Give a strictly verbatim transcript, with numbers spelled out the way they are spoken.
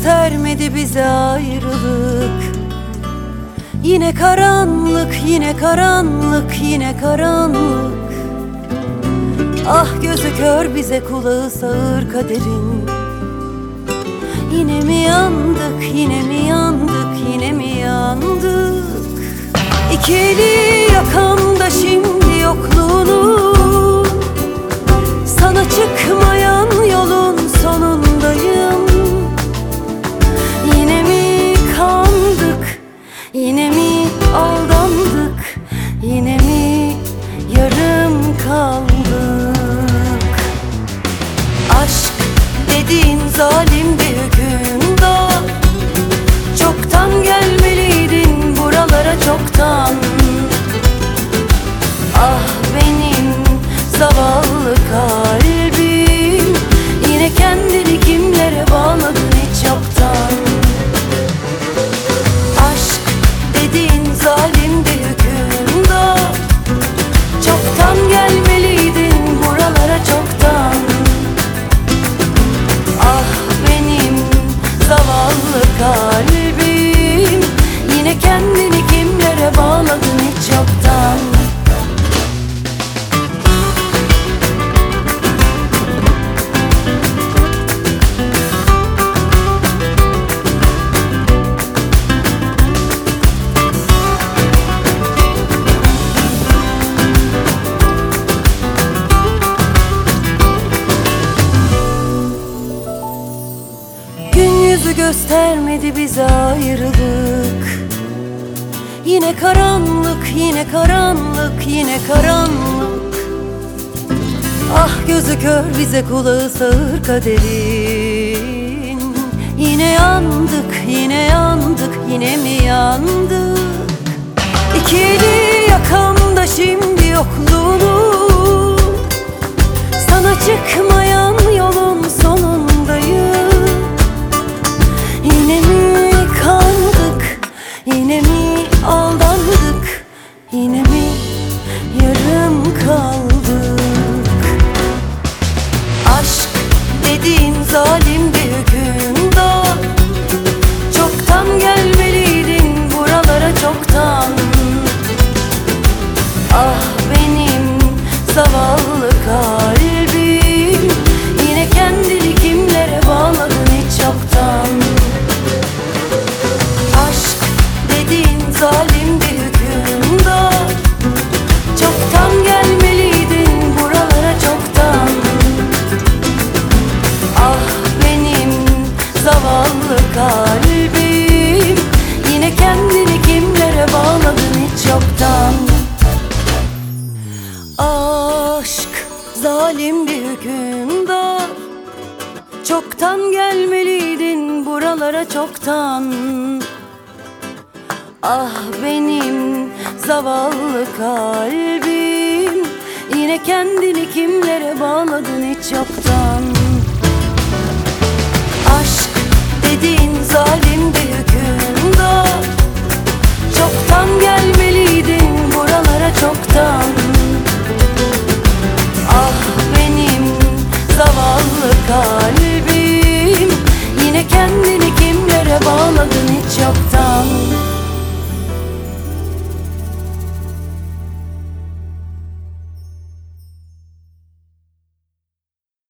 göstermedi bize ayrılık. Yine karanlık, yine karanlık, yine karanlık. Ah gözü kör bize, kulağı sağır kaderin. Yine mi yandık, yine mi yandık, yine mi yandık? İki eli yakamda şimdi yokluğunu, sana çıkmayan yolun sonundayım. Yine mi kandık, yine mi aldandık, yine mi yarım kaldık? Aşk dediğin zalim bir hükümdar, çoktan gelmeliydin buralara, çoktan. Ah benim zavallı kalbim, yine kendini kimlere bağladın hiç yoktan. Aşk dediğin zalim bir hükümdar, çoktan gelmeliydin buralara, çoktan. Ah benim zavallı kalbim, yine kendini kimlere bağladın hiç yoktan. Yüzü göstermedi bize ayrılık. Yine karanlık, yine karanlık, yine karanlık. Ah gözü kör bize, kulağı sağır kaderin. Yine yandık, yine yandık, yine mi yandık? İki eli yakamda şimdi yokluğunu, sana çıkmayan yolun sonundayım. Yine mi kandık, yine mi aldandık, yine mi yarım kaldık? Aşk dediğin zalim bir hükümdar, çoktan gelmeliydin buralara, çoktan. Ah benim zavallı kalbim, yine kendini kimlere bağladın hiç yoktan. Aşk dediğin zalim bir hükümdar, çoktan gelmeliydin buralara, çoktan. Ah benim zavallı kalbim, yine kendini kimlere bağladın hiç yoktan. Aşk zalim bir hükümdar, çoktan gelmeliydin buralara, çoktan. Ah benim zavallı kalbim, yine kendini kimlere bağladın hiç yoktan. Aşk dediğin zalim bir